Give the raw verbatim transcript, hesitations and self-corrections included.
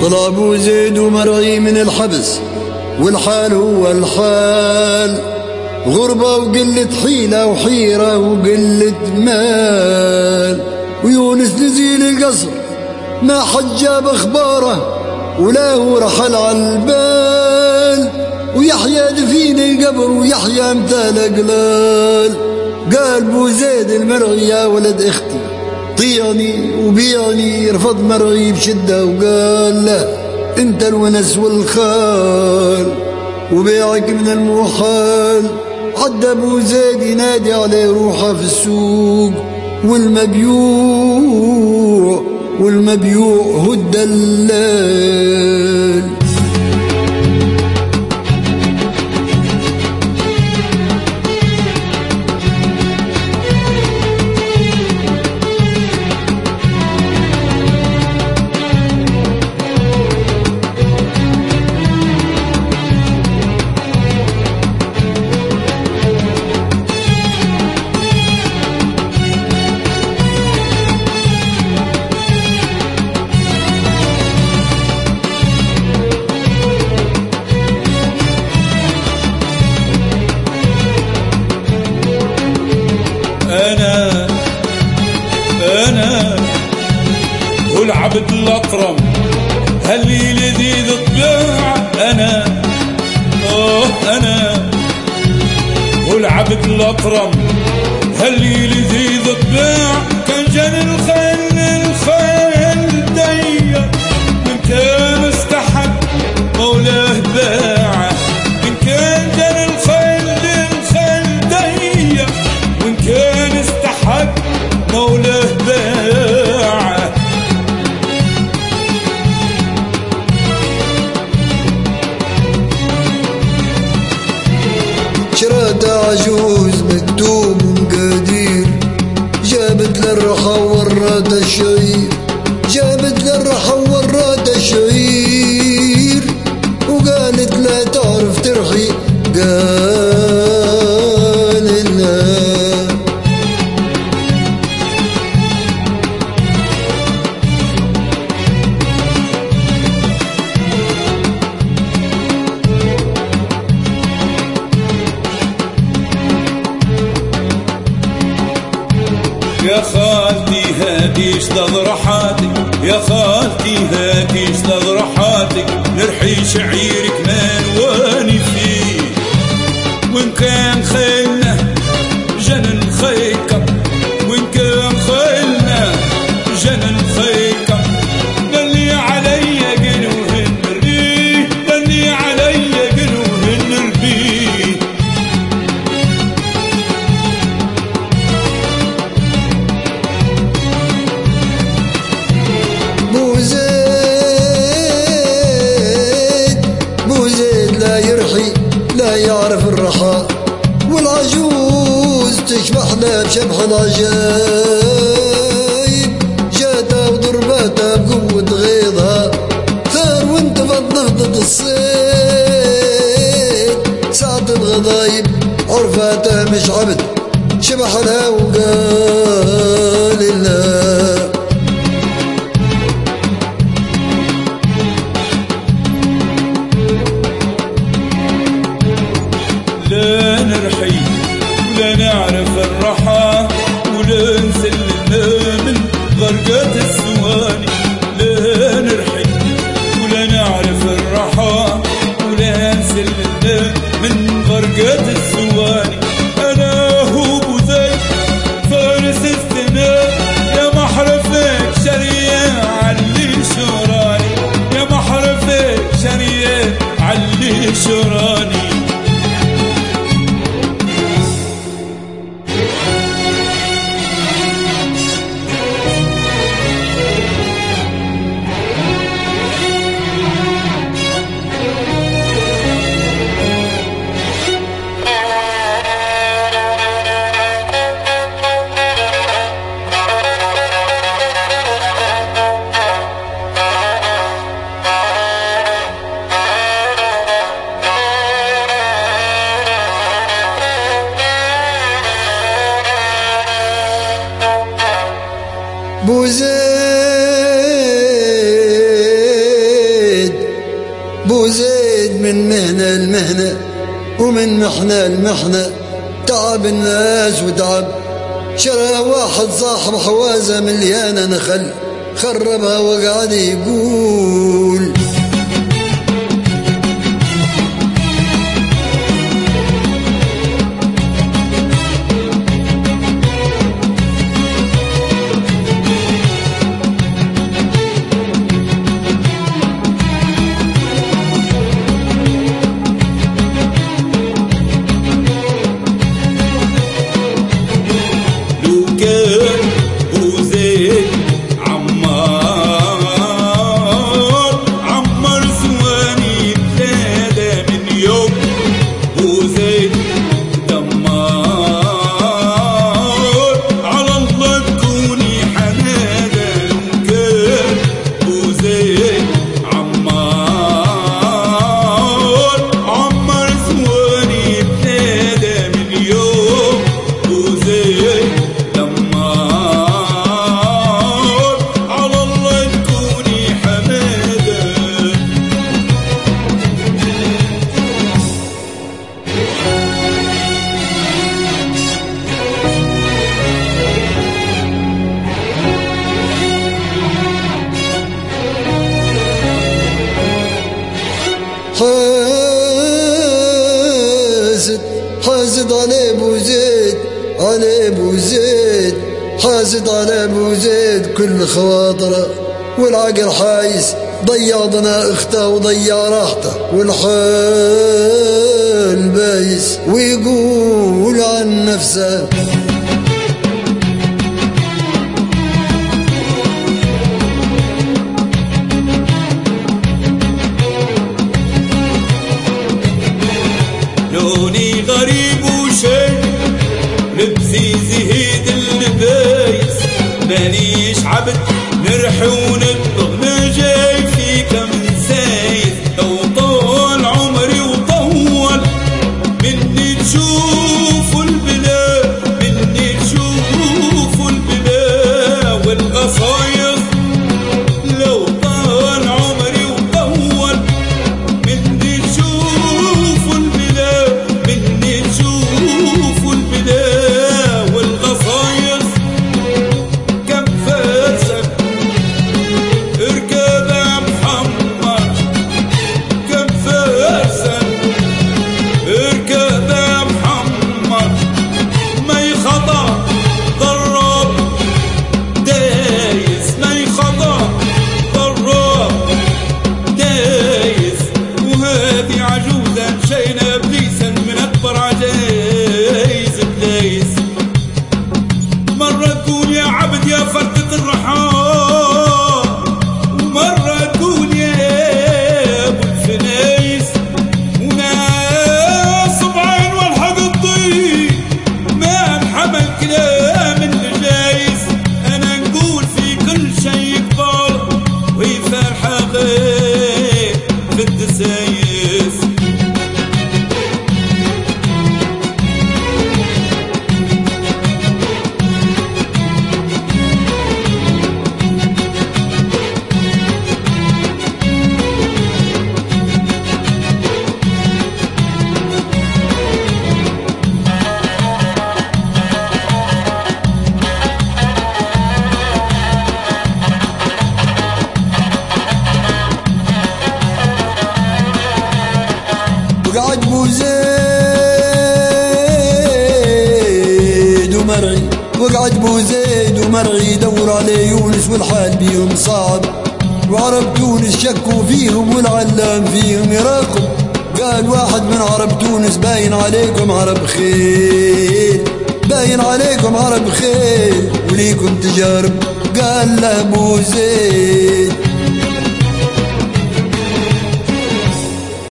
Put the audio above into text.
طلع ابو زيد ومرعي من الحبس، والحال هو الحال، غربة وقلة حيلة وحيرة وقلة مال. ويونس نزيل القصر ما حد جاب اخباره، ولا هو رحل على البال، ويحيى دفين القبر ويحيى امثال قلال. قال بو زيد المرعي يا ولد اختي طيعني وبيعني، رفض مرعي بشدة وقال له انت الونس والخال، وبيعك من المحال. عدى ابو زيد ينادي عليه روحه في السوق، والمبيوع والمبيوع هو الدلال. أنا أنا هو العبد الأطرم هاللي لذيذ الطباع. أنا آه أنا هو العبد الأطرم هاللي لذيذ الطباع. كان جن الخيل الخيل ديا، من كان استحق مولاه باعه. من كان جن الخيل الخيل ديا، وإن كان استحق مولاه باعه. شرات عجوز مكتوب ومقادير، جابت للرخا ورات الشعير، جابت للرخا ورات الشعير، وقالت لا تعرف ترخي، قال لا. يا خالتي هاتيش تضرحاتك، يا خالتي هاتيش تضرحاتك، نرحي شعيرك مالواني فيه. وإن كان خيلنا جنن خيكم، وإن كان خيلنا جنن خيكم، دلي علي قنوهن الريه، دلي علي قنوهن الريه. بو زيد بو زيد لا يرحي لا يعرف الرخاء، والعجوز تشبح له بشبح العجايب. جاتها وضرباتها بقوة غيظها، ثار وانتفض نهضة الصيد. ساعة الغضايب عرفاتها مش عبد، شبح لها وقال لا. لا نرحي ولا نعرف الرحى، ولا نسلمنا من غرقات السواني. لا نرحي ولا نعرف الرحى، ولا نسلمنا من غرقات السواني. أنا هو بو زيد فارس السماء، يا محرفك شرية علي شراني، يا محرفك شرية علي شراني. بو زيد المحنة المحنة تعب الناس وتعب. شرى واحد صاحب حوازة مليانة نخل، خربها وقعد يقول حاسد حاسد على ابو زيد، على ابو زيد حاسد على ابو زيد كل خواطره، والعقل حايس ضيع ضنا اخته وضيع راحته، والحال بايس ويقول عن نفسه لوني غريب وشي، لبسي زهيد اللبايس، مانيش عبد نرحي ونطبخ نجاي فيك من سايس. لو طول عمري وطول مني تشوفوا البلا، مني تشوفوا البلا والقصايص. لو طول عمري وطول مني تشوفوا البلا، مني تشوفوا البلا والقصايص. كم فارسك اركب يا محمد، كم فارسك اركب يا محمد. ما يخطأ ضرب دايس، ما يخطأ ضرب دايس. وهذه عجوزة شينا ابليسا من اكبر عجايز بلايس. مرة تقول يا عبد يا فردة الرحال، ومرة تقول يا ابو الفنايس. وناس صبعين والحق الضيق ما انحمل كلام اللي جايز. انا نقول في كل شيء كبار وهي فرحة غير في الدسايس. وقعد ابو زيد ومرعي، وقعد ابو زيد ومرعي يدور على يونس والحال بيهم صعب. وعرب تونس شكوا فيهم والعلام فيهم يراقب. قال واحد من عرب تونس باين عليكم عرب خيل، باين عليكم عرب خيل وليكم تجارب. قال له ابو زيد